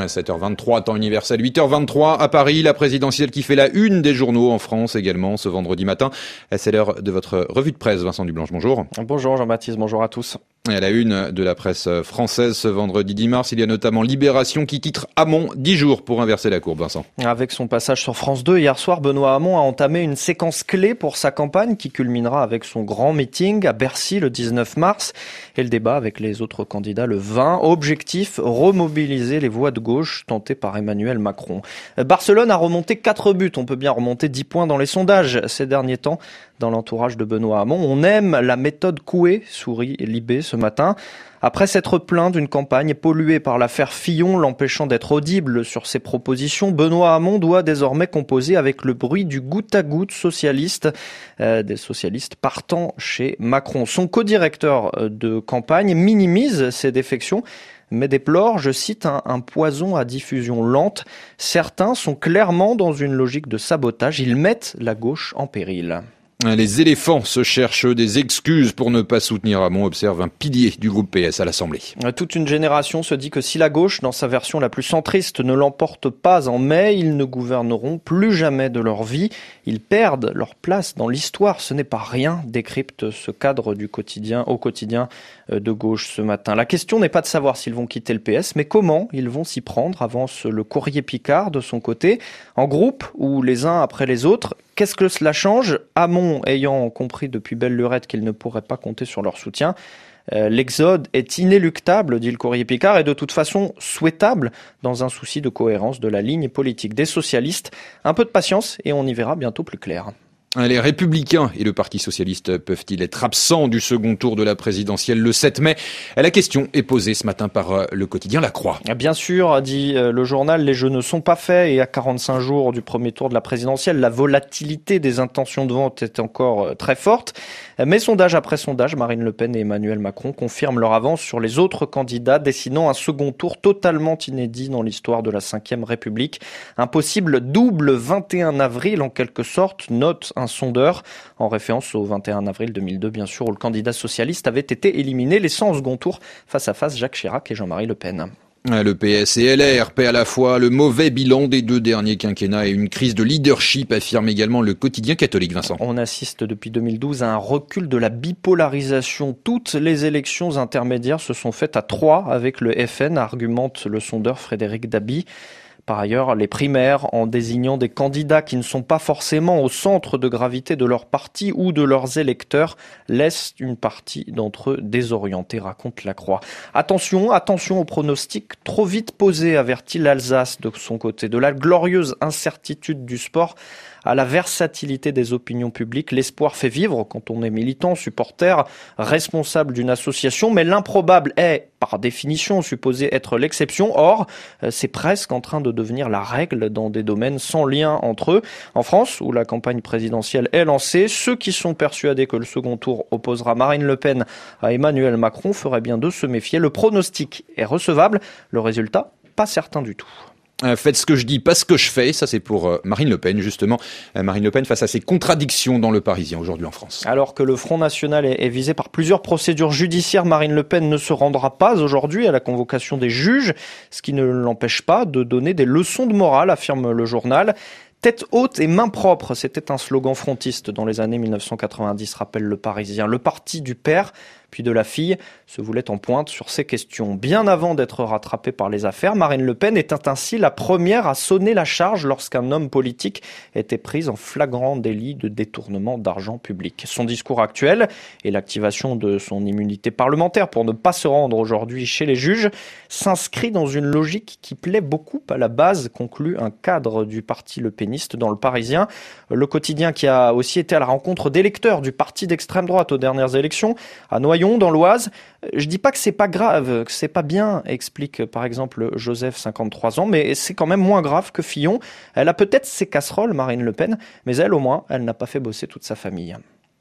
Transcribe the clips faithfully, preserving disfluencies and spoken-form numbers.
sept heures vingt-trois, temps universel, huit heures vingt-trois à Paris, la présidentielle qui fait la une des journaux en France également ce vendredi matin. C'est l'heure de votre revue de presse, Vincent Dublanche, bonjour. Bonjour Jean-Baptiste, bonjour à tous. Et à la une de la presse française ce vendredi dix mars, il y a notamment Libération qui titre Hamon, dix jours pour inverser la courbe, Vincent. Avec son passage sur France deux hier soir, Benoît Hamon a entamé une séquence clé pour sa campagne qui culminera avec son grand meeting à Bercy le dix-neuf mars et le débat avec les autres candidats le vingt. Objectif, remobiliser les voix de gauche tentées par Emmanuel Macron. Barcelone a remonté quatre buts, on peut bien remonter dix points dans les sondages ces derniers temps. Dans l'entourage de Benoît Hamon, on aime la méthode Coué, sourit Libé ce matin. Après s'être plaint d'une campagne polluée par l'affaire Fillon, l'empêchant d'être audible sur ses propositions, Benoît Hamon doit désormais composer avec le bruit du goutte à goutte socialiste, euh, des socialistes partant chez Macron. Son codirecteur de campagne minimise ces défections, mais déplore, je cite, un, un poison à diffusion lente. Certains sont clairement dans une logique de sabotage. Ils mettent la gauche en péril. Les éléphants se cherchent des excuses pour ne pas soutenir Hamon, observe un pilier du groupe P S à l'Assemblée. Toute une génération se dit que si la gauche, dans sa version la plus centriste, ne l'emporte pas en mai, ils ne gouverneront plus jamais de leur vie. Ils perdent leur place dans l'histoire. Ce n'est pas rien, décrypte ce cadre du quotidien au quotidien de gauche ce matin. La question n'est pas de savoir s'ils vont quitter le P S, mais comment ils vont s'y prendre, avance le Courrier Picard de son côté, en groupe ou les uns après les autres. Qu'est-ce que cela change ? Hamon ayant compris depuis belle lurette qu'il ne pourrait pas compter sur leur soutien. Euh, l'exode est inéluctable, dit le Courrier Picard, et de toute façon souhaitable dans un souci de cohérence de la ligne politique des socialistes. Un peu de patience et on y verra bientôt plus clair. Les Républicains et le Parti Socialiste peuvent-ils être absents du second tour de la présidentielle le sept mai ? La question est posée ce matin par le quotidien La Croix. Bien sûr, dit le journal, les jeux ne sont pas faits et à quarante-cinq jours du premier tour de la présidentielle, la volatilité des intentions de vote est encore très forte. Mais sondage après sondage, Marine Le Pen et Emmanuel Macron confirment leur avance sur les autres candidats, dessinant un second tour totalement inédit dans l'histoire de la cinquième République. Un possible double vingt et un avril en quelque sorte, note un sondeur, en référence au vingt et un avril deux mille deux, bien sûr, où le candidat socialiste avait été éliminé, laissant au second tour face à face Jacques Chirac et Jean-Marie Le Pen. Le P S et L R paient à la fois le mauvais bilan des deux derniers quinquennats et une crise de leadership, affirme également le quotidien catholique, Vincent. On assiste depuis deux mille douze à un recul de la bipolarisation. Toutes les élections intermédiaires se sont faites à trois avec le F N, argumente le sondeur Frédéric Dabi. Par ailleurs, les primaires, en désignant des candidats qui ne sont pas forcément au centre de gravité de leur parti ou de leurs électeurs, laissent une partie d'entre eux désorientés, raconte La Croix. Attention, attention aux pronostics trop vite posés, avertit l'Alsace de son côté. De la glorieuse incertitude du sport à la versatilité des opinions publiques, l'espoir fait vivre quand on est militant, supporter, responsable d'une association, mais l'improbable est, par définition, supposé être l'exception. Or, c'est presque en train de devenir la règle dans des domaines sans lien entre eux. En France, où la campagne présidentielle est lancée, ceux qui sont persuadés que le second tour opposera Marine Le Pen à Emmanuel Macron feraient bien de se méfier. Le pronostic est recevable, le résultat, pas certain du tout. Faites ce que je dis, pas ce que je fais. Ça, c'est pour Marine Le Pen, justement. Marine Le Pen face à ses contradictions dans Le Parisien aujourd'hui en France. Alors que le Front National est visé par plusieurs procédures judiciaires, Marine Le Pen ne se rendra pas aujourd'hui à la convocation des juges, ce qui ne l'empêche pas de donner des leçons de morale, affirme le journal. Tête haute et main propre, c'était un slogan frontiste dans les années mille neuf cent quatre-vingt-dix, rappelle Le Parisien. Le parti du père, puis de la fille, se voulait en pointe sur ces questions. Bien avant d'être rattrapée par les affaires, Marine Le Pen était ainsi la première à sonner la charge lorsqu'un homme politique était pris en flagrant délit de détournement d'argent public. Son discours actuel et l'activation de son immunité parlementaire pour ne pas se rendre aujourd'hui chez les juges s'inscrit dans une logique qui plaît beaucoup à la base, conclut un cadre du parti Le Peniste dans Le Parisien. Le quotidien qui a aussi été à la rencontre d'électeurs du parti d'extrême droite aux dernières élections, à Noyon, dans l'Oise. Je dis pas que c'est pas grave, que c'est pas bien, explique par exemple Joseph, cinquante-trois ans, mais c'est quand même moins grave que Fillon. Elle a peut-être ses casseroles, Marine Le Pen, mais elle au moins, elle n'a pas fait bosser toute sa famille.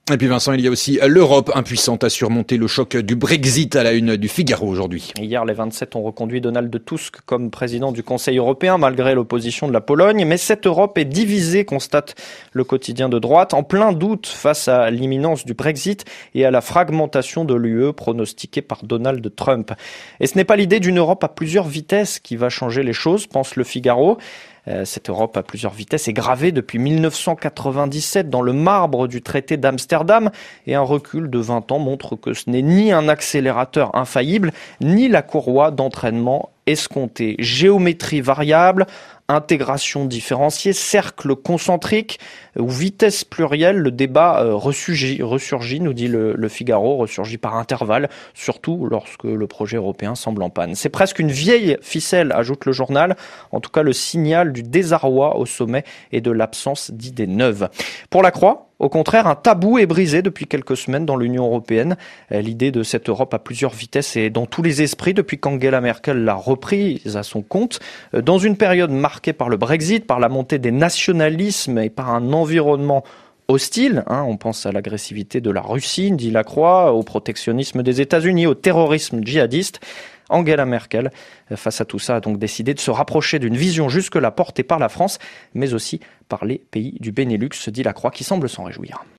Et puis Vincent, il y a aussi l'Europe impuissante à surmonter le choc du Brexit à la une du Figaro aujourd'hui. Hier, les vingt-sept ont reconduit Donald Tusk comme président du Conseil européen malgré l'opposition de la Pologne. Mais cette Europe est divisée, constate le quotidien de droite, en plein doute face à l'imminence du Brexit et à la fragmentation de l'U E pronostiquée par Donald Trump. Et ce n'est pas l'idée d'une Europe à plusieurs vitesses qui va changer les choses, pense le Figaro. Cette Europe à plusieurs vitesses est gravée depuis mille neuf cent quatre-vingt-dix-sept dans le marbre du traité d'Amsterdam et un recul de vingt ans montre que ce n'est ni un accélérateur infaillible, ni la courroie d'entraînement escomptée. Géométrie variable, intégration différenciée, cercle concentrique ou vitesse plurielle, le débat euh, ressurgit, ressurgit, nous dit le, le Figaro, ressurgit par intervalle, surtout lorsque le projet européen semble en panne. C'est presque une vieille ficelle, ajoute le journal, en tout cas le signal du désarroi au sommet et de l'absence d'idées neuves. Pour la Croix, au contraire, un tabou est brisé depuis quelques semaines dans l'Union européenne. L'idée de cette Europe à plusieurs vitesses est dans tous les esprits depuis qu'Angela Merkel l'a reprise à son compte. Dans une période marquée par le Brexit, par la montée des nationalismes et par un environnement hostile, hein, on pense à l'agressivité de la Russie, dit Lacroix, au protectionnisme des États-Unis, au terrorisme djihadiste. Angela Merkel, face à tout ça, a donc décidé de se rapprocher d'une vision jusque-là portée par la France, mais aussi par les pays du Benelux, dit Lacroix, qui semble s'en réjouir.